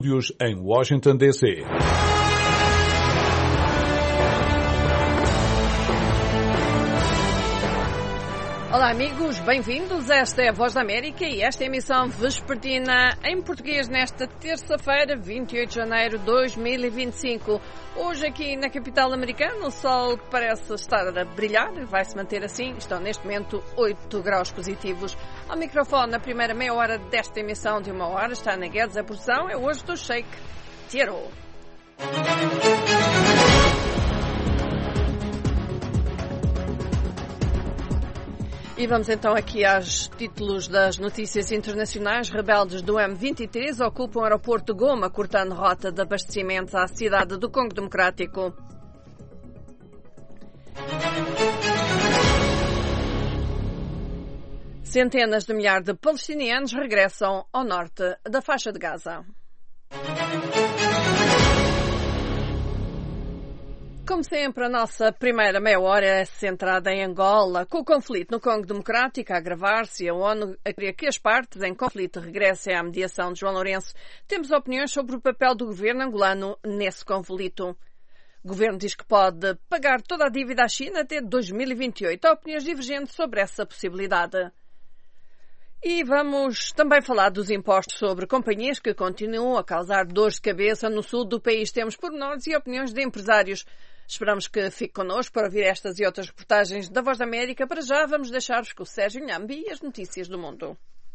Em Washington, D.C. Olá amigos, bem-vindos. Esta é a Voz da América e esta é a emissão vespertina em português nesta terça-feira, 28 de janeiro de 2025. Hoje aqui na capital americana o sol que parece estar a brilhar, vai se manter assim, estão neste momento 8 graus positivos. Ao microfone na primeira meia hora desta emissão de 1 hora está Ana Guedes, a produção é hoje do Sheikh Tiero. E vamos então aqui aos títulos das notícias internacionais. Rebeldes do M23 ocupam o aeroporto de Goma, cortando rota de abastecimento à cidade do Congo Democrático. Centenas de milhares de palestinianos regressam ao norte da faixa de Gaza. Como sempre, a nossa primeira meia hora é centrada em Angola. Com o conflito no Congo Democrático a agravar-se, a ONU queria que as partes em conflito regressem à mediação de João Lourenço. Temos opiniões sobre o papel do governo angolano nesse conflito. O governo diz que pode pagar toda a dívida à China até 2028. Há opiniões divergentes sobre essa possibilidade. E vamos também falar dos impostos sobre companhias que continuam a causar dores de cabeça no sul do país. Temos pormenores e opiniões de empresários. Esperamos que fique connosco para ouvir estas e outras reportagens da Voz da América. Para já, vamos deixar-vos com o Sérgio Nhambi e as notícias do mundo.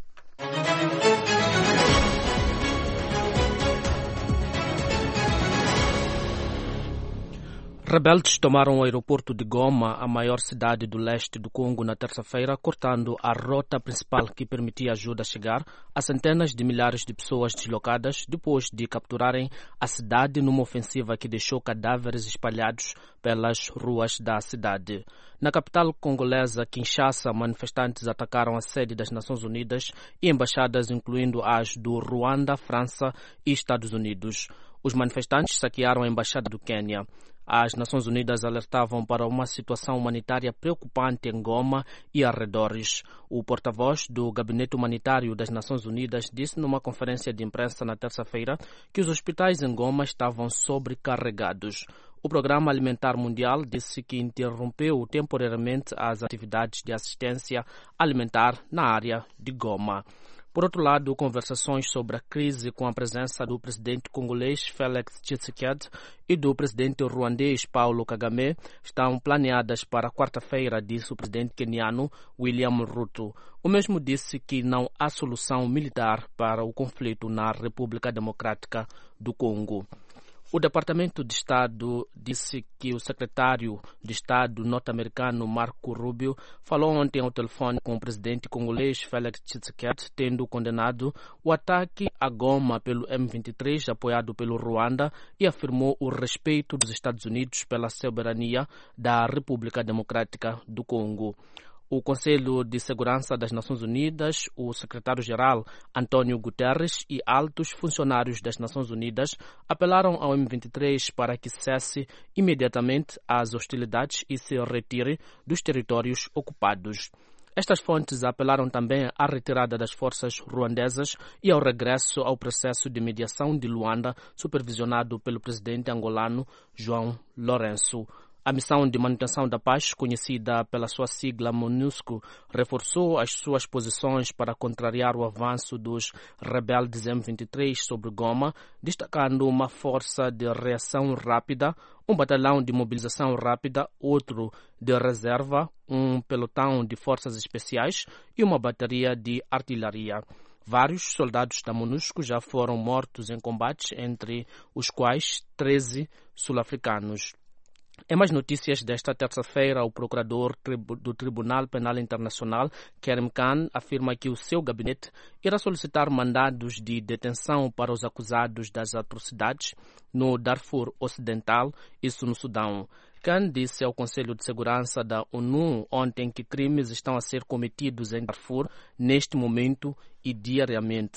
Rebeldes tomaram o aeroporto de Goma, a maior cidade do leste do Congo, na terça-feira, cortando a rota principal que permitia ajuda a chegar a centenas de milhares de pessoas deslocadas depois de capturarem a cidade numa ofensiva que deixou cadáveres espalhados pelas ruas da cidade. Na capital congolesa, Kinshasa, manifestantes atacaram a sede das Nações Unidas e embaixadas, incluindo as do Ruanda, França e Estados Unidos. Os manifestantes saquearam a embaixada do Quênia. As Nações Unidas alertavam para uma situação humanitária preocupante em Goma e arredores. O porta-voz do Gabinete Humanitário das Nações Unidas disse numa conferência de imprensa na terça-feira que os hospitais em Goma estavam sobrecarregados. O Programa Alimentar Mundial disse que interrompeu temporariamente as atividades de assistência alimentar na área de Goma. Por outro lado, conversações sobre a crise com a presença do presidente congolês Félix Tshisekedi e do presidente ruandês Paulo Kagame estão planeadas para quarta-feira, disse o presidente queniano William Ruto. O mesmo disse que não há solução militar para o conflito na República Democrática do Congo. O Departamento de Estado disse que o secretário de Estado norte-americano Marco Rubio falou ontem ao telefone com o presidente congolês Félix Tshisekedi, tendo condenado o ataque a Goma pelo M23, apoiado pelo Ruanda, e afirmou o respeito dos Estados Unidos pela soberania da República Democrática do Congo. O Conselho de Segurança das Nações Unidas, o secretário-geral António Guterres e altos funcionários das Nações Unidas apelaram ao M23 para que cesse imediatamente as hostilidades e se retire dos territórios ocupados. Estas fontes apelaram também à retirada das forças ruandesas e ao regresso ao processo de mediação de Luanda, supervisionado pelo presidente angolano João Lourenço. A missão de manutenção da paz, conhecida pela sua sigla MONUSCO, reforçou as suas posições para contrariar o avanço dos rebeldes M23 sobre Goma, destacando uma força de reação rápida, um batalhão de mobilização rápida, outro de reserva, um pelotão de forças especiais e uma bateria de artilharia. Vários soldados da MONUSCO já foram mortos em combates, entre os quais 13 sul-africanos. Em mais notícias desta terça-feira, o procurador do Tribunal Penal Internacional, Karim Khan, afirma que o seu gabinete irá solicitar mandados de detenção para os acusados das atrocidades no Darfur Ocidental, isso no Sudão. Khan disse ao Conselho de Segurança da ONU ontem que crimes estão a ser cometidos em Darfur neste momento e diariamente.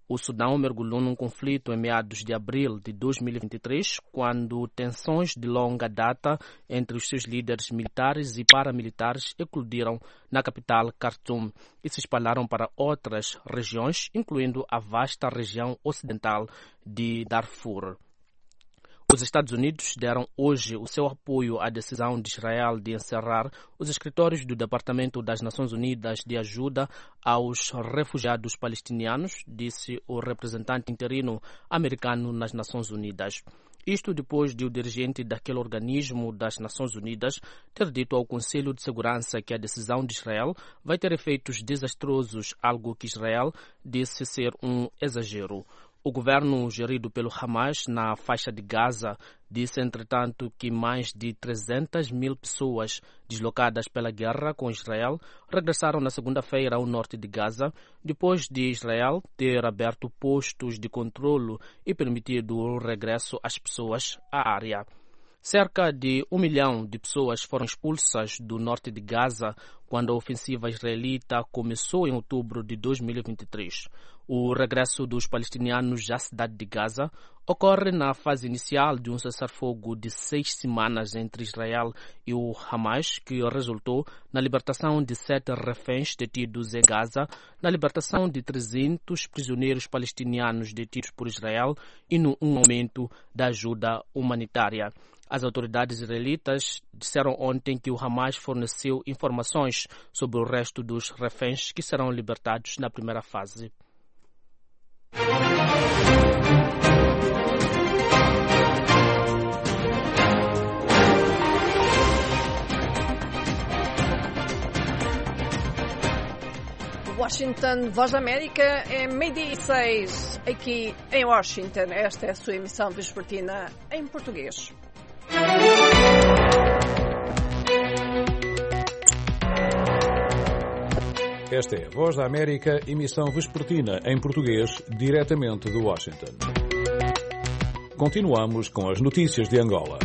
O Sudão mergulhou num conflito em meados de abril de 2023, quando tensões de longa data entre os seus líderes militares e paramilitares eclodiram na capital Khartoum e se espalharam para outras regiões, incluindo a vasta região ocidental de Darfur. Os Estados Unidos deram hoje o seu apoio à decisão de Israel de encerrar os escritórios do Departamento das Nações Unidas de Ajuda aos Refugiados Palestinianos, disse o representante interino americano nas Nações Unidas. Isto depois de o dirigente daquele organismo das Nações Unidas ter dito ao Conselho de Segurança que a decisão de Israel vai ter efeitos desastrosos, algo que Israel disse ser um exagero. O governo gerido pelo Hamas na faixa de Gaza disse, entretanto, que mais de 300 mil pessoas deslocadas pela guerra com Israel regressaram na segunda-feira ao norte de Gaza, depois de Israel ter aberto postos de controlo e permitido o regresso às pessoas à área. Cerca de 1 milhão de pessoas foram expulsas do norte de Gaza quando a ofensiva israelita começou em outubro de 2023. O regresso dos palestinianos à cidade de Gaza ocorre na fase inicial de um cessar-fogo de 6 semanas entre Israel e o Hamas, que resultou na libertação de 7 reféns detidos em Gaza, na libertação de 300 prisioneiros palestinianos detidos por Israel e no aumento da ajuda humanitária. As autoridades israelitas disseram ontem que o Hamas forneceu informações sobre o resto dos reféns que serão libertados na primeira fase. Washington, Voz da América, é 12:06 aqui em Washington. Esta é a sua emissão vespertina em português. Esta é a Voz da América, emissão vespertina em português, diretamente de Washington. Continuamos com as notícias de Angola.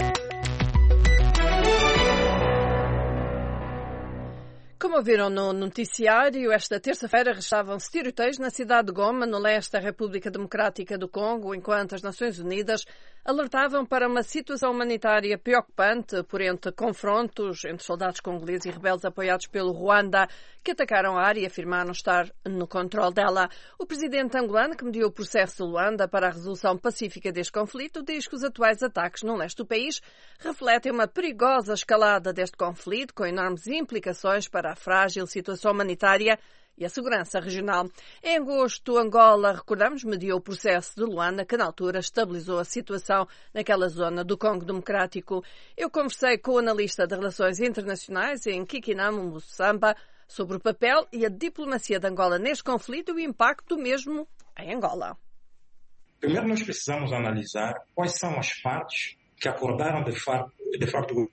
Como viram no noticiário, esta terça-feira restavam-se tiroteios na cidade de Goma, no leste da República Democrática do Congo, enquanto as Nações Unidas alertavam para uma situação humanitária preocupante por entre confrontos entre soldados congoleses e rebeldes apoiados pelo Ruanda, que atacaram a área e afirmaram estar no controle dela. O presidente angolano, que mediu o processo de Luanda para a resolução pacífica deste conflito, diz que os atuais ataques no leste do país refletem uma perigosa escalada deste conflito, com enormes implicações para a frágil situação humanitária e a segurança regional. Em agosto, Angola, recordamos, mediou o processo de Luanda, que na altura estabilizou a situação naquela zona do Congo Democrático. Eu conversei com o analista de Relações Internacionais em Kikinamo, Moçamba, sobre o papel e a diplomacia de Angola neste conflito e o impacto mesmo em Angola. Primeiro, nós precisamos analisar quais são as partes que acordaram de facto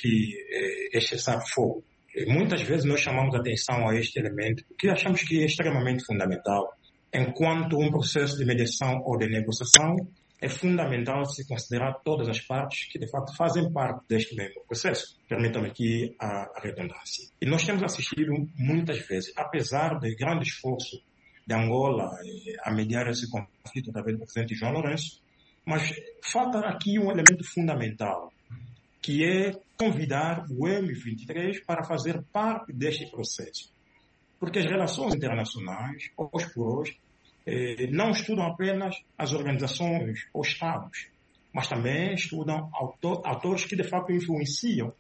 este cessar-fogo. Muitas vezes nós chamamos atenção a este elemento, que achamos que é extremamente fundamental. Enquanto um processo de mediação ou de negociação, é fundamental se considerar todas as partes que de facto fazem parte deste mesmo processo. Permitam-me aqui a redundância. E nós temos assistido muitas vezes, apesar do grande esforço de Angola a mediar esse conflito através do presidente João Lourenço, mas falta aqui um elemento fundamental, que é convidar o M23 para fazer parte deste processo. Porque as relações internacionais, hoje por hoje, não estudam apenas as organizações ou Estados, mas também estudam atores que de facto influenciam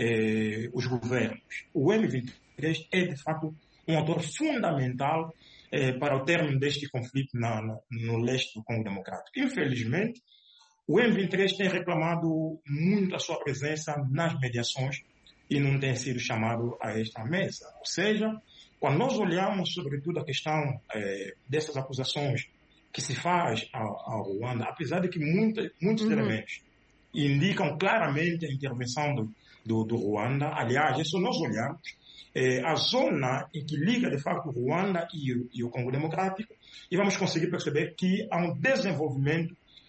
os governos. O M23 é de facto um ator fundamental para o término deste conflito no leste do Congo Democrático. Infelizmente, o M23 tem reclamado muito a sua presença nas mediações e não tem sido chamado a esta mesa. Ou seja, quando nós olhamos sobretudo a questão dessas acusações que se faz ao Ruanda, apesar de que muitos elementos indicam claramente a intervenção do Ruanda, aliás, isso nós olhamos, a zona em que liga de facto o Ruanda e o Congo Democrático, e vamos conseguir perceber que há um desenvolvimento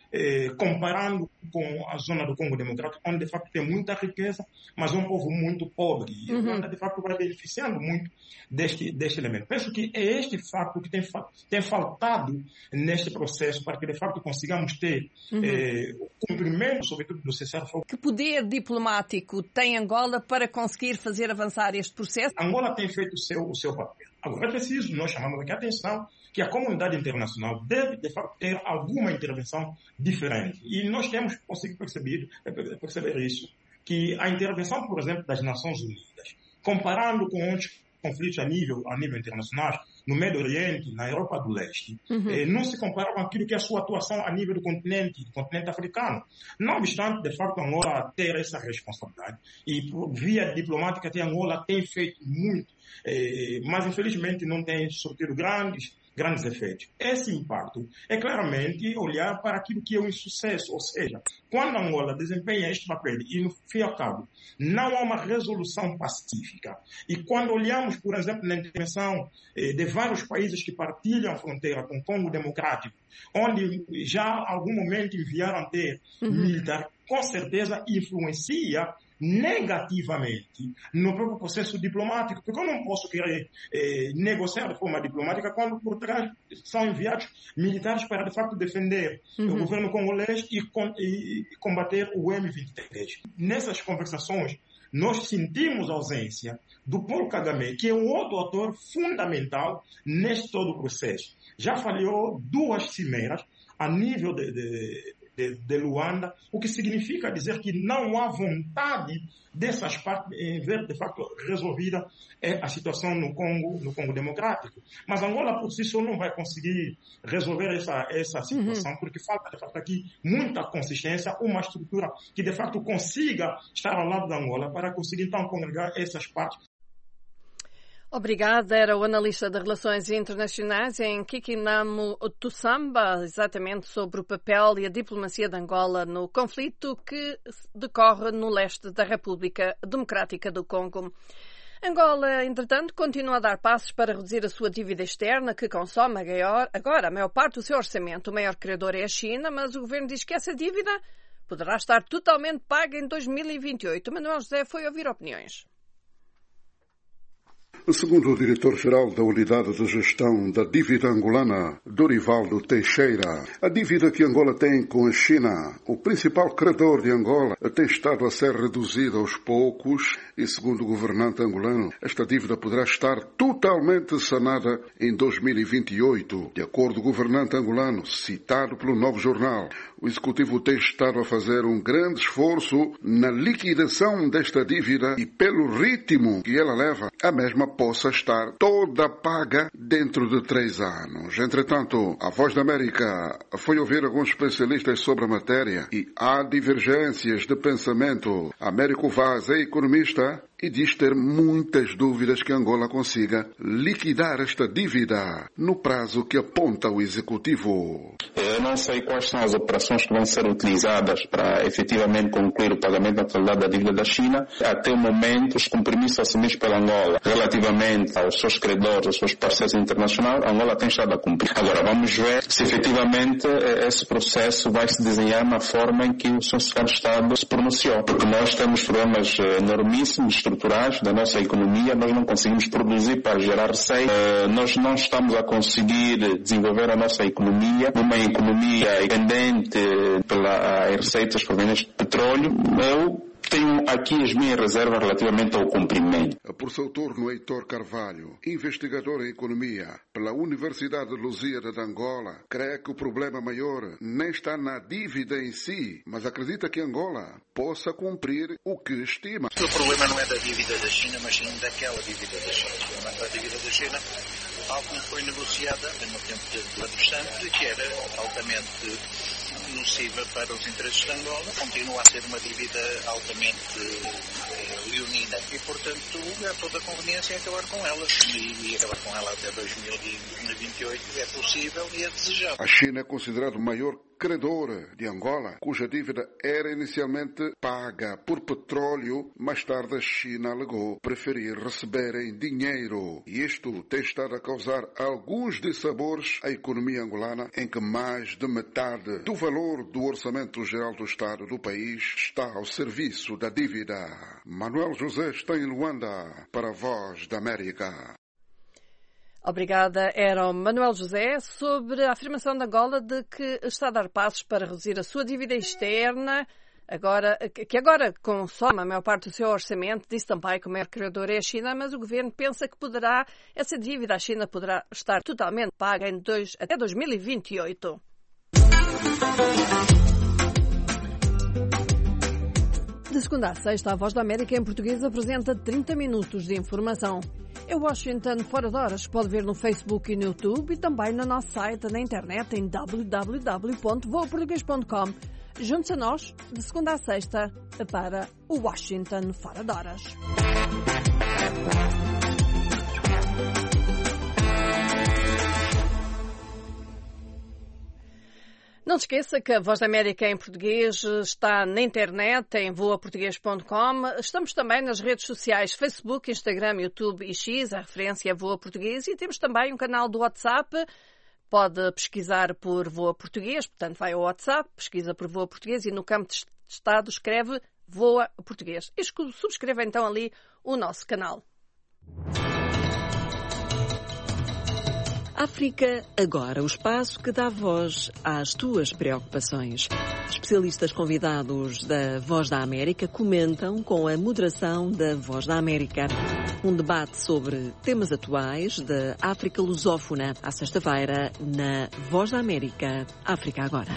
comparando com a zona do Congo Democrático, onde de facto tem muita riqueza, mas é um povo muito pobre. E a Uganda de facto vai beneficiando muito deste elemento. Penso que é este facto que tem faltado neste processo para que de facto consigamos ter o cumprimento, sobretudo, do cessar-fogo. Que poder diplomático tem Angola para conseguir fazer avançar este processo? Angola tem feito o seu papel. Agora é preciso, nós chamamos aqui a atenção, que a comunidade internacional deve, de facto, ter alguma intervenção diferente. E nós temos conseguido perceber isso, que a intervenção, por exemplo, das Nações Unidas, comparando com outros conflitos a nível internacional, no Médio Oriente, na Europa do Leste, não se compara com aquilo que é a sua atuação a nível do continente africano. Não obstante, de facto, Angola ter essa responsabilidade. E por via diplomática, Angola tem feito muito, mas infelizmente não tem surtido grandes efeitos. Esse impacto é claramente olhar para aquilo que é um insucesso, ou seja, quando a Angola desempenha este papel e, no fim e ao cabo, não há uma resolução pacífica. E quando olhamos, por exemplo, na intervenção de vários países que partilham a fronteira com o Congo Democrático, onde já há algum momento enviaram ter militar, com certeza influencia negativamente no próprio processo diplomático, porque eu não posso querer negociar de forma diplomática quando por trás são enviados militares para de facto defender o governo congolês e combater o M23. Nessas conversações nós sentimos a ausência do Paul Kagame, que é um outro ator fundamental neste todo o processo. Já falhou 2 cimeiras a nível de Luanda, o que significa dizer que não há vontade dessas partes em ver, de facto, resolvida a situação no Congo Democrático. Mas Angola, por si só, não vai conseguir resolver essa situação, porque falta, de facto, aqui muita consistência, uma estrutura que, de facto, consiga estar ao lado da Angola para conseguir, então, congregar essas partes. Obrigada. Era o analista de Relações Internacionais em Kikinamo Tussamba, exatamente sobre o papel e a diplomacia de Angola no conflito que decorre no leste da República Democrática do Congo. Angola, entretanto, continua a dar passos para reduzir a sua dívida externa, que consome agora a maior parte do seu orçamento. O maior credor é a China, mas o governo diz que essa dívida poderá estar totalmente paga em 2028. Manuel José foi ouvir opiniões. Segundo o diretor-geral da Unidade de Gestão da Dívida Angolana, Dorivaldo Teixeira, a dívida que Angola tem com a China, o principal credor de Angola, tem estado a ser reduzida aos poucos e, segundo o governante angolano, esta dívida poderá estar totalmente sanada em 2028. De acordo com o governante angolano, citado pelo Novo Jornal, o executivo tem estado a fazer um grande esforço na liquidação desta dívida e, pelo ritmo que ela leva, a mesma possa estar toda paga dentro de 3 anos. Entretanto, a Voz da América foi ouvir alguns especialistas sobre a matéria e há divergências de pensamento. Américo Vaz é economista e diz ter muitas dúvidas que Angola consiga liquidar esta dívida no prazo que aponta o executivo. Eu não sei quais são as operações que vão ser utilizadas para efetivamente concluir o pagamento da totalidade da dívida da China. Até o momento, os compromissos assumidos pela Angola relativamente aos seus credores, aos seus parceiros internacionais, a Angola tem estado a cumprir. Agora, vamos ver se efetivamente esse processo vai se desenhar na forma em que o Sr. Secretário de Estado se pronunciou. Porque nós temos problemas enormíssimos, estruturais da nossa economia, nós não conseguimos produzir para gerar receita, nós não estamos a conseguir desenvolver a nossa economia, uma economia dependente pelas receitas provenientes de petróleo. Eu tenho aqui as minhas reservas relativamente ao cumprimento. Por seu turno, Heitor Carvalho, investigador em economia pela Universidade de Lusíada de Angola, crê que o problema maior nem está na dívida em si, mas acredita que Angola possa cumprir o que estima. O problema não é da dívida da China, mas sim daquela dívida da China. O problema da dívida da China, tal como foi negociada no tempo de Pedro Santos, e que era altamente nociva para os interesses de Angola, continua a ser uma dívida altamente leonina e, portanto, há toda a conveniência em acabar com ela. E acabar com ela até 2028 é possível e é desejável. A China é considerado o maior credor de Angola, cuja dívida era inicialmente paga por petróleo, mais tarde a China alegou preferir receber em dinheiro. E isto tem estado a causar alguns dissabores à economia angolana, em que mais de metade do valor do orçamento geral do Estado do país está ao serviço da dívida. Manuel José está em Luanda para a Voz da América. Obrigada. Era o Manuel José sobre a afirmação de Angola de que está a dar passos para reduzir a sua dívida externa, que agora consome a maior parte do seu orçamento. Disse também que o maior credor é a China, mas o governo pensa que essa dívida à China poderá estar totalmente paga até 2028. De segunda a sexta, a Voz da América em português apresenta 30 minutos de informação. É Washington Fora de Horas, pode ver no Facebook e no YouTube e também no nosso site na internet em www.voaportugues.com. Junte-se a nós de segunda a sexta para o Washington Fora de Horas. Não se esqueça que a Voz da América em português está na internet, em voaportugues.com. Estamos também nas redes sociais Facebook, Instagram, YouTube e X, a referência é Voa Português. E temos também um canal do WhatsApp. Pode pesquisar por Voa Português, portanto vai ao WhatsApp, pesquisa por Voa Português e no campo de estado escreve Voa Português. E subscreva então ali o nosso canal. África Agora, o espaço que dá voz às tuas preocupações. Especialistas convidados da Voz da América comentam com a moderação da Voz da América. Um debate sobre temas atuais da África lusófona, à sexta-feira, na Voz da América, África Agora.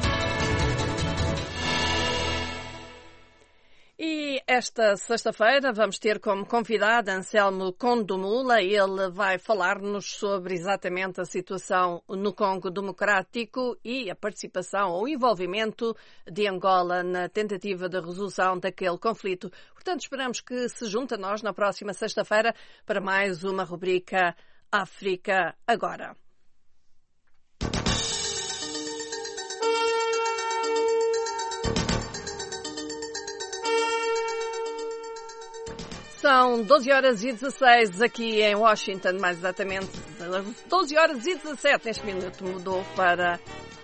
E esta sexta-feira vamos ter como convidado Anselmo Condomula. Ele vai falar-nos sobre exatamente a situação no Congo Democrático e a participação ou envolvimento de Angola na tentativa de resolução daquele conflito. Portanto, esperamos que se junte a nós na próxima sexta-feira para mais uma rubrica África Agora. São 12 horas e 16 aqui em Washington, mais exatamente 12 horas e 17. Neste minuto mudou para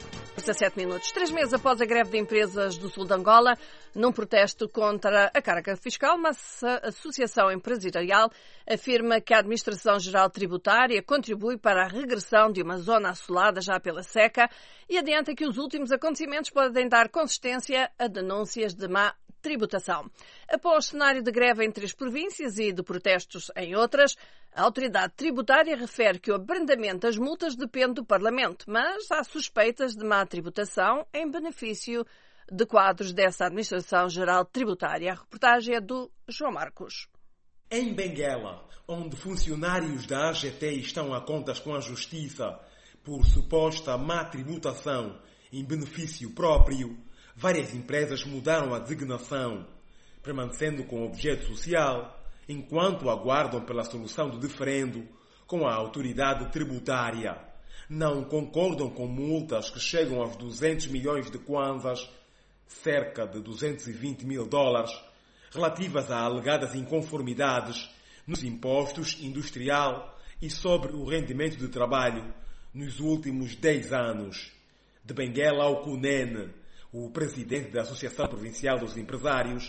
17 minutos. 3 meses após a greve de empresas do sul de Angola, num protesto contra a carga fiscal, uma associação empresarial afirma que a Administração-Geral Tributária contribui para a regressão de uma zona assolada já pela seca e adianta que os últimos acontecimentos podem dar consistência a denúncias de má tributação. Após cenário de greve em 3 províncias e de protestos em outras, a autoridade tributária refere que o abrandamento das multas depende do Parlamento, mas há suspeitas de má tributação em benefício de quadros dessa Administração-Geral Tributária. A reportagem é do João Marcos. Em Benguela, onde funcionários da AGT estão a contas com a Justiça por suposta má tributação em benefício próprio, várias empresas mudaram a designação, permanecendo com objeto social, enquanto aguardam pela solução do diferendo com a autoridade tributária. Não concordam com multas que chegam aos 200 milhões de kwanzas, cerca de 220 mil dólares, relativas a alegadas inconformidades nos impostos industrial e sobre o rendimento de trabalho nos últimos 10 anos. De Benguela ao Cunene, o presidente da Associação Provincial dos Empresários,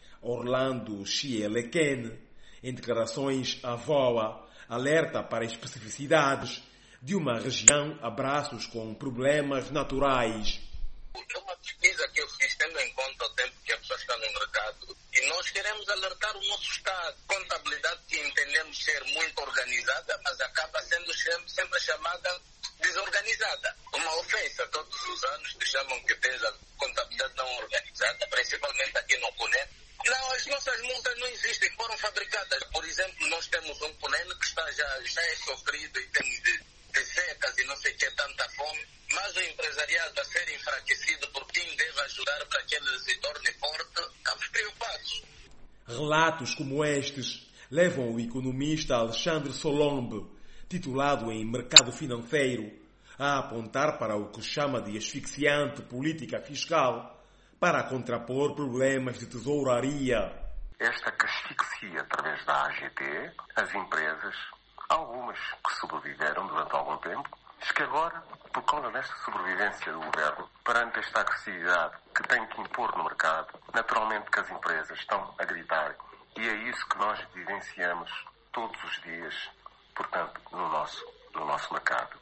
Orlando Chieleken, em declarações à VOA, alerta para especificidades de uma região a braços com problemas naturais. É uma pesquisa que eu fiz tendo em conta o tempo que a pessoa está no mercado e nós queremos alertar o nosso Estado. Contabilidade que entendemos ser muito organizada, mas acaba sendo sempre chamada desorganizada. Uma ofensa todos os anos que chamam que tens a contabilidade não organizada, principalmente aqui no Cunene. Não, as nossas multas não existem, foram fabricadas. Por exemplo, nós temos um Cunene que já é sofrido e tem de secas e não sei o que, tanta fome, mas o empresariado a ser enfraquecido por quem deve ajudar para que ele se torne forte, estamos preocupados. Relatos como estes levam o economista Alexandre Solombe, titulado em Mercado Financeiro, a apontar para o que chama de asfixiante política fiscal para contrapor problemas de tesouraria. Esta que asfixia através da AGT as empresas, algumas que sobreviveram durante algum tempo, diz que agora, por causa desta sobrevivência do governo, perante esta agressividade que tem que impor no mercado, naturalmente que as empresas estão a gritar. E é isso que nós vivenciamos todos os dias, portanto, no nosso mercado.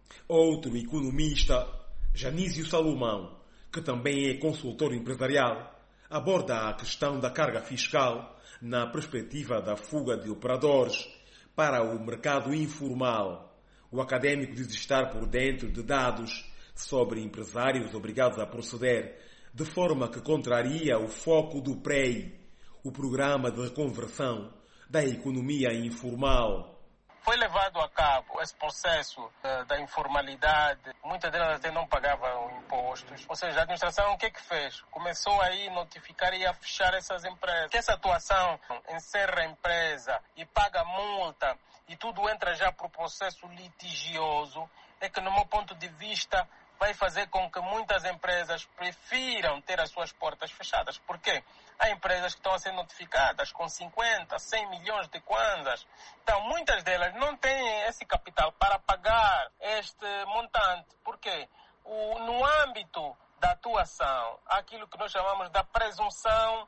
Outro economista, Janísio Salomão, que também é consultor empresarial, aborda a questão da carga fiscal na perspectiva da fuga de operadores para o mercado informal. O académico diz estar por dentro de dados sobre empresários obrigados a proceder de forma que contraria o foco do PREI, o Programa de Reconversão da Economia Informal. Foi levado a cabo esse processo da informalidade. Muitas delas até não pagavam impostos. Ou seja, a administração o que fez? Começou aí a notificar e a fechar essas empresas. Que essa atuação encerra a empresa e paga multa e tudo entra já para o processo litigioso, é que no meu ponto de vista vai fazer com que muitas empresas prefiram ter as suas portas fechadas. Por quê? Há empresas que estão a ser notificadas com 50, 100 milhões de kwanzas. Então, muitas delas não têm esse capital para pagar este montante. Por quê? No âmbito da atuação, há aquilo que nós chamamos da presunção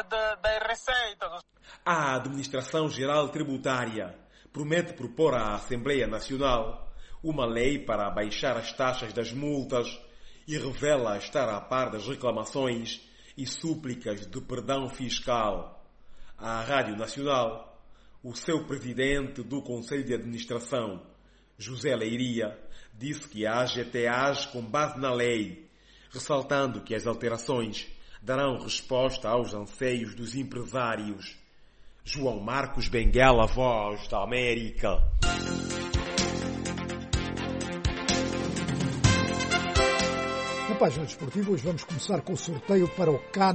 das receitas. A Administração Geral Tributária promete propor à Assembleia Nacional uma lei para abaixar as taxas das multas e revela estar a par das reclamações e súplicas de perdão fiscal. À Rádio Nacional, o seu presidente do Conselho de Administração, José Leiria, disse que a AGT age com base na lei, ressaltando que as alterações darão resposta aos anseios dos empresários. João Marcos Benguela, Voz da América. Na página desportiva, hoje vamos começar com o sorteio para o CAN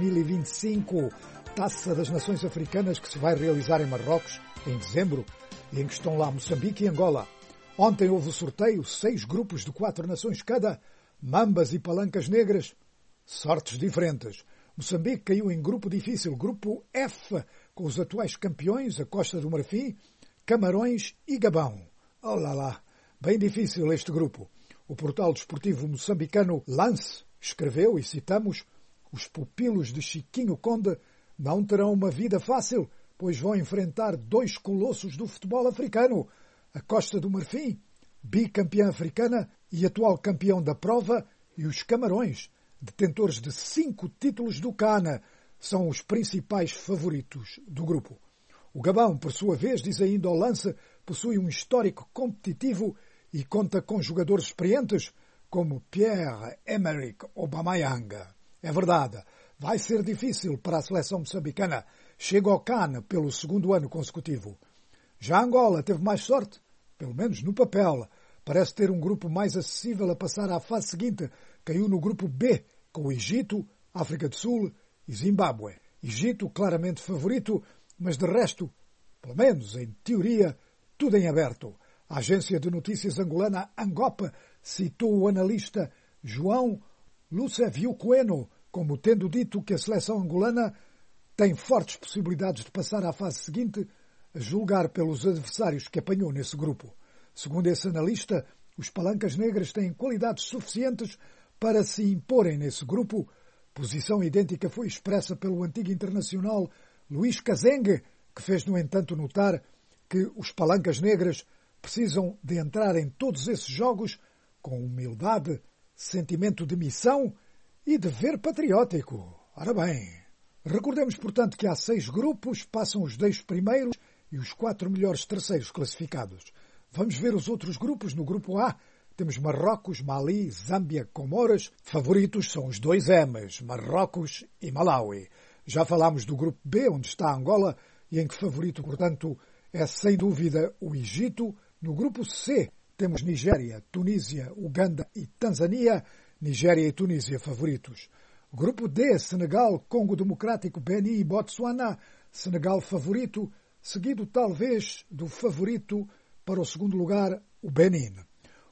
2025, Taça das Nações Africanas, que se vai realizar em Marrocos em dezembro, e em que estão lá Moçambique e Angola. Ontem houve o sorteio, 6 grupos de 4 nações cada, Mambas e Palancas Negras, sortes diferentes. Moçambique caiu em grupo difícil, grupo F, com os atuais campeões, a Costa do Marfim, Camarões e Gabão. Olá lá, bem difícil este grupo. O portal desportivo moçambicano Lance escreveu, e citamos, os pupilos de Chiquinho Conde não terão uma vida fácil, pois vão enfrentar 2 colossos do futebol africano, a Costa do Marfim, bicampeã africana e atual campeão da prova, e os Camarões, detentores de 5 títulos do CAN, são os principais favoritos do grupo. O Gabão, por sua vez, diz ainda ao Lance, possui um histórico competitivo e conta com jogadores experientes como Pierre-Emerick Aubameyang. É verdade, vai ser difícil para a seleção moçambicana. Chega ao CAN pelo 2º ano consecutivo. Já Angola teve mais sorte, pelo menos no papel. Parece ter um grupo mais acessível a passar à fase seguinte. Caiu no grupo B, com o Egito, África do Sul e Zimbábue. Egito claramente favorito, mas de resto, pelo menos em teoria, tudo em aberto. A agência de notícias angolana Angopa citou o analista João Lucevio Coelho como tendo dito que a seleção angolana tem fortes possibilidades de passar à fase seguinte, a julgar pelos adversários que apanhou nesse grupo. Segundo esse analista, os Palancas Negras têm qualidades suficientes para se imporem nesse grupo. Posição idêntica foi expressa pelo antigo internacional Luís Cazengue, que fez, no entanto, notar que os Palancas Negras precisam de entrar em todos esses jogos com humildade, sentimento de missão e dever patriótico. Ora bem, recordemos, portanto, que há 6 grupos, passam os 10 primeiros e os 4 melhores terceiros classificados. Vamos ver os outros grupos. No grupo A temos Marrocos, Mali, Zâmbia, Comoras. Favoritos são os 2 M's, Marrocos e Malawi. Já falámos do grupo B, onde está Angola, e em que favorito, portanto, é sem dúvida o Egito. No grupo C temos Nigéria, Tunísia, Uganda e Tanzânia. Nigéria e Tunísia favoritos. Grupo D, Senegal, Congo Democrático, Benin e Botsuana. Senegal favorito, seguido talvez do favorito para o 2º lugar, o Benin.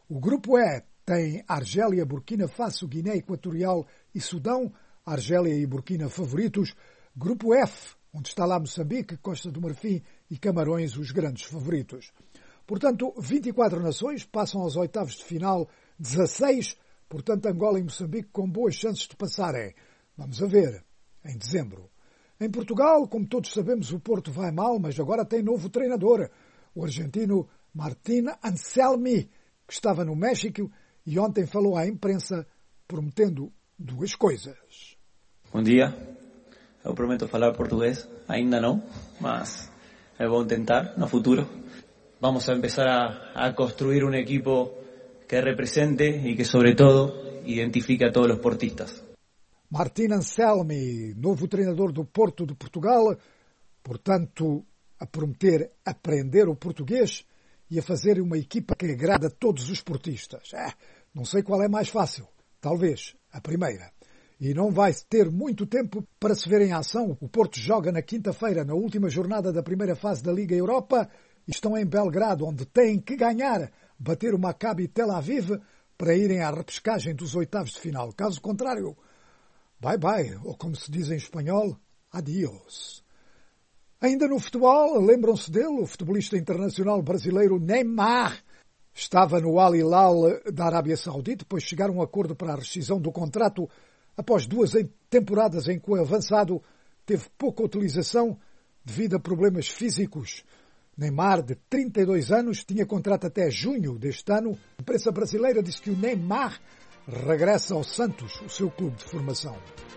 O grupo E tem Argélia, Burkina Faso, Guiné Equatorial e Sudão. Argélia e Burkina favoritos. Grupo F, onde está lá Moçambique, Costa do Marfim e Camarões, os grandes favoritos. Portanto, 24 nações passam aos oitavos de final, 16, portanto Angola e Moçambique com boas chances de passarem. Vamos a ver, em dezembro. Em Portugal, como todos sabemos, o Porto vai mal, mas agora tem novo treinador, o argentino Martín Anselmi, que estava no México e ontem falou à imprensa prometendo duas coisas. Bom dia, eu prometo falar português, ainda não, mas eu vou tentar no futuro. Vamos a empezar a construir un equipo que represente y que, sobre todo, identifique a todos los portistas. Martín Anselmi, novo treinador do Porto de Portugal, portanto, a prometer aprender o português e a fazer uma equipa que agrada a todos os portistas. Não sei qual é mais fácil. Talvez a primeira. E não vai ter muito tempo para se ver em ação. O Porto joga na quinta-feira, na última jornada da primeira fase da Liga Europa. Estão em Belgrado, onde têm que ganhar, bater o Maccabi Tel Aviv para irem à repescagem dos oitavos de final. Caso contrário, bye-bye, ou como se diz em espanhol, adiós. Ainda no futebol, lembram-se dele, o futebolista internacional brasileiro Neymar. Estava no Al Hilal da Arábia Saudita, depois chegaram a um acordo para a rescisão do contrato após 2 temporadas em que o avançado teve pouca utilização devido a problemas físicos. Neymar, de 32 anos, tinha contrato até junho deste ano. A imprensa brasileira disse que o Neymar regressa ao Santos, o seu clube de formação.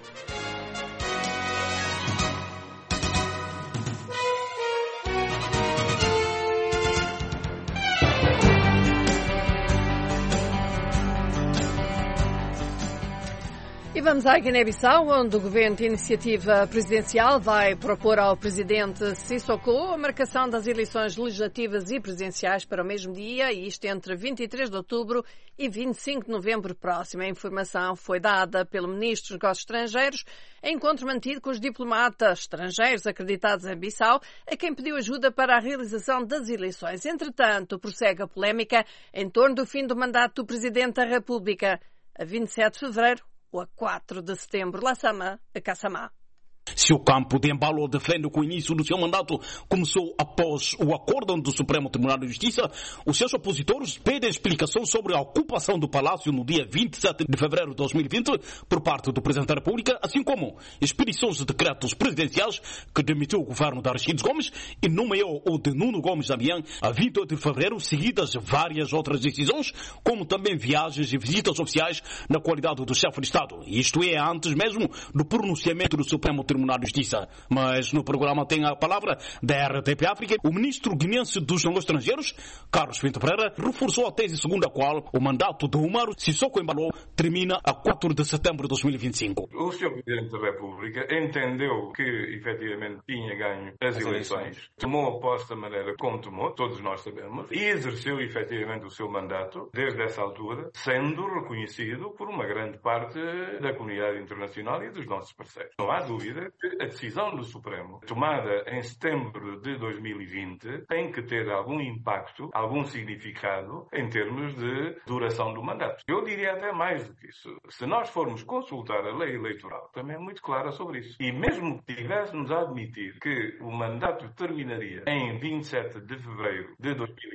E vamos à Guiné-Bissau, onde o governo de iniciativa presidencial vai propor ao presidente Sissoko a marcação das eleições legislativas e presidenciais para o mesmo dia, e isto entre 23 de outubro e 25 de novembro próximo. A informação foi dada pelo ministro dos Negócios Estrangeiros em encontro mantido com os diplomatas estrangeiros acreditados em Bissau, a quem pediu ajuda para a realização das eleições. Entretanto, prossegue a polémica em torno do fim do mandato do Presidente da República, a 27 de fevereiro ou a 4 de setembro. Lassama, a Kassamá. Seu campo de embalo defende que o início do seu mandato começou após o acórdão do Supremo Tribunal de Justiça. Os seus opositores pedem explicação sobre a ocupação do Palácio no dia 27 de fevereiro de 2020 por parte do Presidente da República, assim como expedições de decretos presidenciais que demitiu o governo de Aristides Gomes e nomeou o de Nuno Gomes Damião a 28 de fevereiro, seguidas várias outras decisões, como também viagens e visitas oficiais na qualidade do chefe de Estado. Isto é, antes mesmo do pronunciamento do Supremo Tribunal de Justiça. Mas no programa tem a palavra da RTP África. O ministro guinense dos Negócios Estrangeiros, Carlos Pinto Pereira, reforçou a tese segundo a qual o mandato de Umaru Sissoko Embalo termina a 4 de setembro de 2025. O Sr. Presidente da República entendeu que efetivamente tinha ganho as eleições, tomou a posse da maneira como tomou, todos nós sabemos, e exerceu efetivamente o seu mandato desde essa altura, sendo reconhecido por uma grande parte da comunidade internacional e dos nossos parceiros. Não há dúvida que a decisão do Supremo, tomada em setembro de 2020, tem que ter algum impacto, algum significado em termos de duração do mandato. Eu diria até mais do que isso. Se nós formos consultar a lei eleitoral, também é muito clara sobre isso. E mesmo que tivéssemos a admitir que o mandato terminaria em 27 de fevereiro de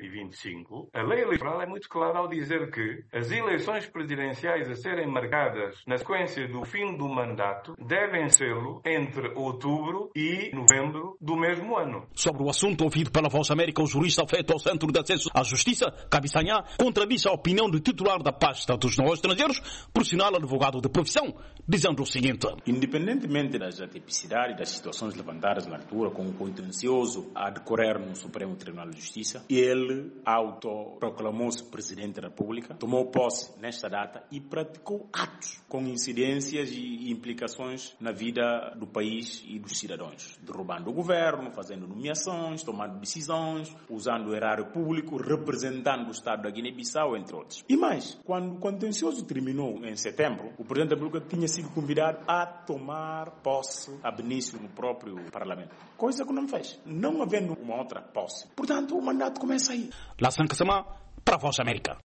2025, a lei eleitoral é muito clara ao dizer que as eleições presidenciais a serem marcadas na sequência do fim do mandato devem ser-lo entre outubro e novembro do mesmo ano. Sobre o assunto ouvido pela Voz América, o jurista afeto ao Centro de Acesso à Justiça, Cabisanha, contradiz a opinião do titular da pasta dos Negócios Estrangeiros, por sinal advogado de profissão, dizendo o seguinte: independentemente das atipicidades e das situações levantadas na altura com o contencioso a decorrer no Supremo Tribunal de Justiça, ele autoproclamou-se Presidente da República, tomou posse nesta data e praticou atos com incidências e implicações na vida do país e dos cidadãos, derrubando o governo, fazendo nomeações, tomando decisões, usando o erário público, representando o Estado da Guiné-Bissau, entre outros. E mais, quando o contencioso terminou em setembro, o Presidente da República tinha sido convidado a tomar posse ab início no próprio Parlamento, coisa que não fez, não havendo uma outra posse. Portanto, o mandato começa aí. Lassana Kassamá, para a Voz América.